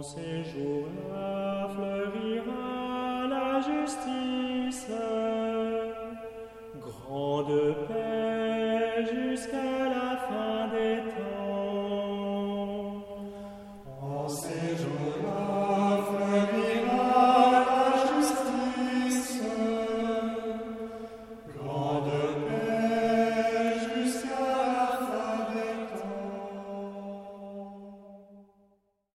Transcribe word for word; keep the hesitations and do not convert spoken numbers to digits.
ces jours-là fleurira la justice, grande paix jusqu'à